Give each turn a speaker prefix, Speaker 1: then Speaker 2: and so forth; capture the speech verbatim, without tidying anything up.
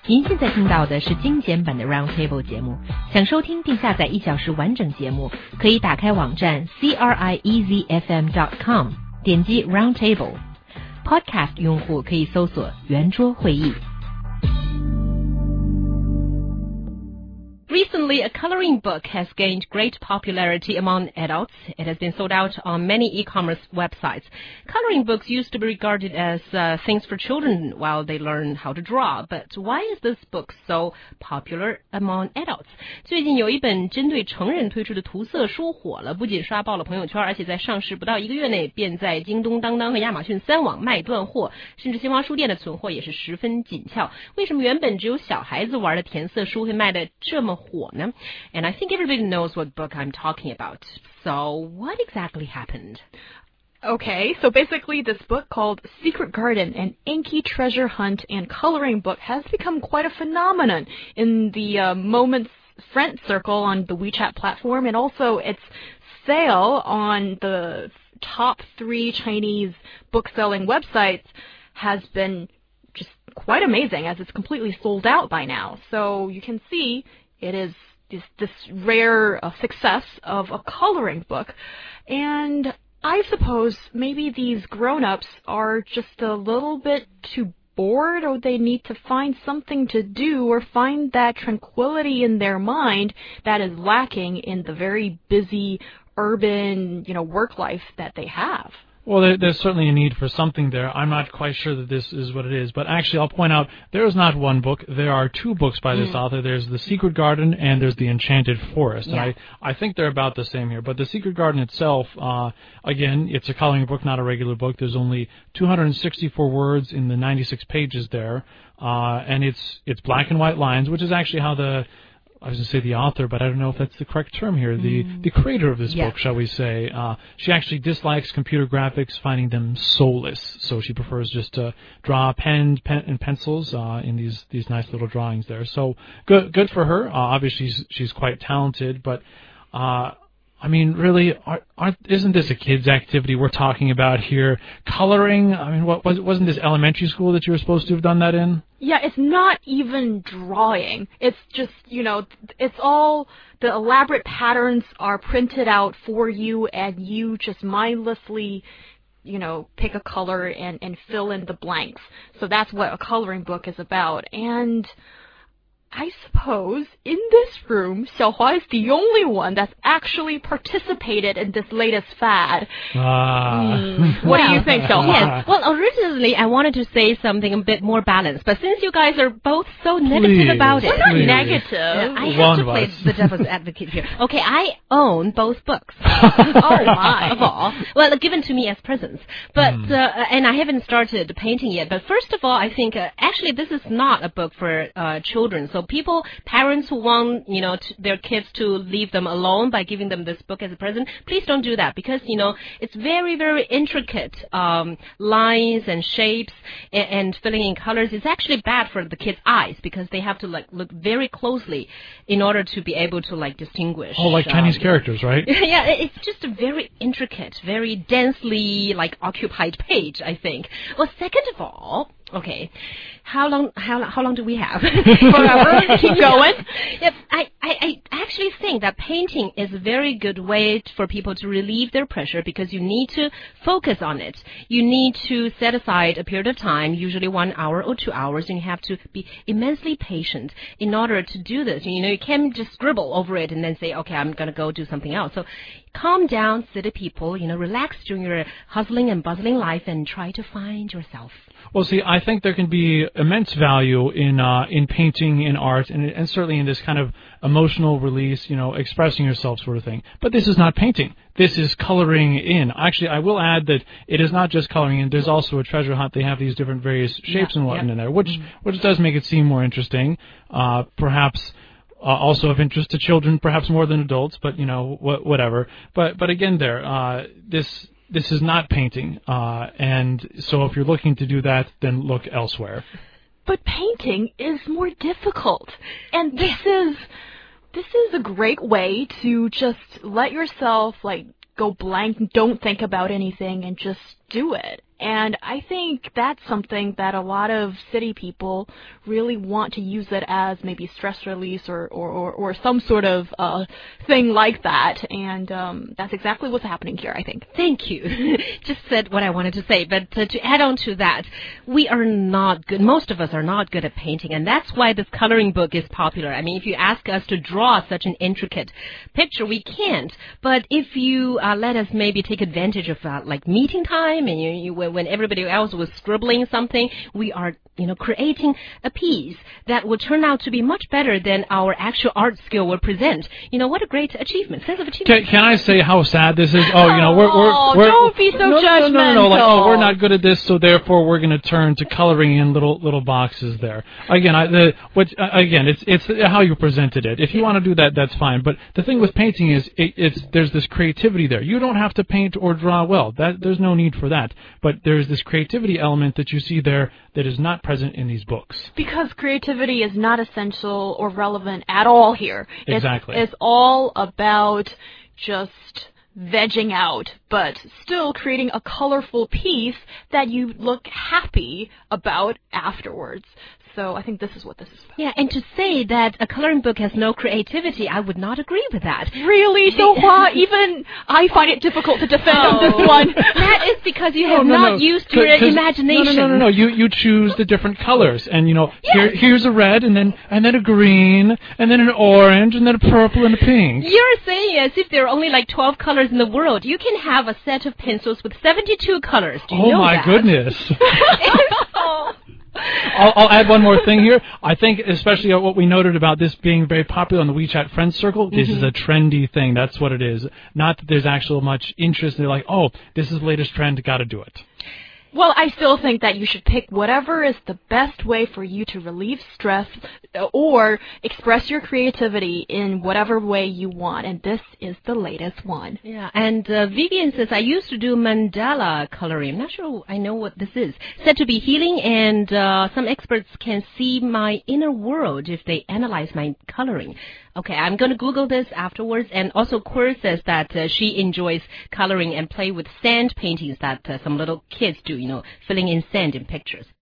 Speaker 1: 您现在听到的是精简版的 Roundtable 节目。想收听并下载一小时完整节目，可以打开网站 c r i e z f m dot com， 点击 Roundtable。Podcast 用户可以搜索圆桌会议。Recently, a coloring book has gained great popularity among adults. It has been sold out on many e-commerce websites. Coloring books used to be regarded as uh, things for children while they learn how to draw. But why is this book so popular among adults? 最近有一本针对成人推出的涂色书火了，不仅刷爆了朋友圈，而且在上市不到一个月内便在京东、当当和亚马逊三网卖断货，甚至新华书店的存货也是十分紧俏。为什么原本只有小孩子玩的填色书会卖得这么火呢？ And I think everybody knows what book I'm talking about. So what exactly happened?
Speaker 2: Okay, so basically this book called Secret Garden, an inky treasure hunt and coloring book, has become quite a phenomenon in the uh, Moments friend circle on the WeChat platform, and also its sale on the top three Chinese book-selling websites has been just quite amazing, as it's completely sold out by now. So you can see it is this, this rare uh, success of a coloring book. And I suppose maybe these grown-ups are just a little bit too bored, or they need to find something to do or find that tranquility in their mind that is lacking in the very busy urban, you know, work life that they have.
Speaker 3: Well, there, there's certainly a need for something there. I'm not quite sure that this is what it is. But actually, I'll point out, there is not one book. There are two books by this mm. author. There's The Secret Garden and there's The Enchanted Forest.
Speaker 1: Yeah.
Speaker 3: And I, I think they're about the same here. But The Secret Garden itself, uh, again, it's a coloring book, not a regular book. There's only two hundred sixty-four words in the ninety-six pages there. Uh, and it's it's black and white lines, which is actually how the... I was going to say the author, but I don't know if that's the correct term here. The mm. the creator of this
Speaker 1: yeah.
Speaker 3: book, shall we say. Uh, she actually dislikes computer graphics, finding them soulless. So she prefers just to draw pen, pen and pencils uh, in these, these nice little drawings there. So good good for her. Uh, obviously, she's, she's quite talented, but... Uh, I mean, really, aren't, aren't, isn't this a kid's activity we're talking about here? Coloring? I mean, what, was, wasn't this elementary school that you were supposed to have done that in?
Speaker 2: Yeah, it's not even drawing. It's just, you know, it's all, the elaborate patterns are printed out for you, and you just mindlessly, you know, pick a color and, and fill in the blanks. So that's what a coloring book is about. And I suppose in this room, Xiaohua is the only one that's actually participated in this latest fad.
Speaker 3: Ah.
Speaker 2: Mm. What
Speaker 1: well,
Speaker 2: do you think, Xiaohua?
Speaker 1: Yes. Well, originally I wanted to say something a bit more balanced, but since you guys are both so negative
Speaker 3: please,
Speaker 1: about it,
Speaker 2: we're not
Speaker 3: please.
Speaker 2: negative.
Speaker 1: Yeah, I have
Speaker 3: One
Speaker 1: to play
Speaker 3: us.
Speaker 1: the devil's advocate here. Okay, I own both books.
Speaker 2: Oh my!
Speaker 1: Of all, well, given to me as presents, but
Speaker 3: mm.
Speaker 1: uh, and I haven't started painting yet. But first of all, I think uh, actually this is not a book for uh, children. So people, parents who want, you know, t- their kids to leave them alone by giving them this book as a present, please don't do that, because, you know, it's very, very intricate um, lines and shapes and, and filling in colors. It's actually bad for the kids' eyes, because they have to, like, look very closely in order to be able to, like, distinguish.
Speaker 3: Oh, like Chinese um, characters, right?
Speaker 1: Yeah, it's just a very intricate, very densely, like, occupied page, I think. Well, second of all, okay, how long how how long do we have?
Speaker 2: Forever. Keep going.
Speaker 1: Yep, I, I, I actually think that painting is a very good way for people to relieve their pressure, because you need to focus on it. You need to set aside a period of time, usually one hour or two hours, and you have to be immensely patient in order to do this. You know, you can't just scribble over it and then say, okay, I'm going to go do something else. So calm down, city people, you know, relax during your hustling and bustling life and try to find yourself.
Speaker 3: Well, see, I think there can be immense value in uh, in painting, in art, and, and certainly in this kind of emotional release, you know, expressing yourself sort of thing. But this is not painting. This is coloring in. Actually, I will add that it is not just coloring in. There's also a treasure hunt. They have these different various shapes
Speaker 1: yeah,
Speaker 3: and whatnot
Speaker 1: yeah.
Speaker 3: in there, which
Speaker 1: mm.
Speaker 3: which does make it seem more interesting. Uh, perhaps uh, also of interest to children, perhaps more than adults. But you know, wh- whatever. But but again, there uh, this. This is not painting, uh, and so if you're looking to do that, then look elsewhere.
Speaker 2: But painting is more difficult, and this is this is a great way to just let yourself like go blank, don't think about anything, and just do it. And I think that's something that a lot of city people really want to use it as maybe stress release or, or, or, or some sort of uh, thing like that. And um, that's exactly what's happening here, I think.
Speaker 1: Thank you. Just said what I wanted to say. But uh, to add on to that, we are not good. Most of us are not good at painting. And that's why this coloring book is popular. I mean, if you ask us to draw such an intricate picture, we can't. But if you uh, let us maybe take advantage of uh, like meeting time and you, you, when everybody else was scribbling something, we are, you know, creating a piece that will turn out to be much better than our actual art skill will present. You know, what a great achievement, sense of achievement.
Speaker 3: Can, can I say how sad this is? Oh, you know, we're... we're,
Speaker 2: oh,
Speaker 3: we're
Speaker 2: don't be so
Speaker 3: no,
Speaker 2: judgmental.
Speaker 3: No, no, no, no, like, oh, we're not good at this, so therefore we're going to turn to coloring in little little boxes there. Again, I, the, what, uh, again, it's it's how you presented it. If you want to do that, that's fine. But the thing with painting is it, it's there's this creativity there. You don't have to paint or draw well. That there's no need for that. But there's this creativity element that you see there that is not present in these books.
Speaker 2: Because creativity is not essential or relevant at all here.
Speaker 3: Exactly.
Speaker 2: It's, it's all about just vegging out, but still creating a colorful piece that you look happy about afterwards. So I think this is what this is about.
Speaker 1: Yeah, and to say that a coloring book has no creativity, I would not agree with that.
Speaker 2: Really? So why? Even I find it difficult to defend
Speaker 1: oh,
Speaker 2: this one.
Speaker 1: That is because you have
Speaker 3: no, no,
Speaker 1: not
Speaker 3: no.
Speaker 1: used your imagination.
Speaker 3: No, no, no, no, no. You you choose the different colors, and you know,
Speaker 1: yes.
Speaker 3: here here's a red, and then and then a green, and then an orange, and then a purple and a pink.
Speaker 1: You're saying as if there are only like twelve colors in the world. You can have a set of pencils with seventy-two colors. Do you
Speaker 3: oh
Speaker 1: know
Speaker 3: my
Speaker 1: that?
Speaker 3: goodness.
Speaker 1: so
Speaker 3: I'll, I'll add one more thing here. I think especially what we noted about this being very popular on the WeChat Friends Circle, this
Speaker 1: mm-hmm.
Speaker 3: is a trendy thing. That's what it is. Not that there's actual much interest. They're like, oh, this is the latest trend. Got to do it.
Speaker 2: Well, I still think that you should pick whatever is the best way for you to relieve stress or express your creativity in whatever way you want, and this is the latest one.
Speaker 1: Yeah, and uh, Vivian says, I used to do mandala coloring. I'm not sure I know what this is. Said to be healing, and uh, some experts can see my inner world if they analyze my coloring. Okay, I'm going to Google this afterwards. And also, Quir says that uh, she enjoys coloring and play with sand paintings that uh, some little kids do, you know, filling in sand in pictures.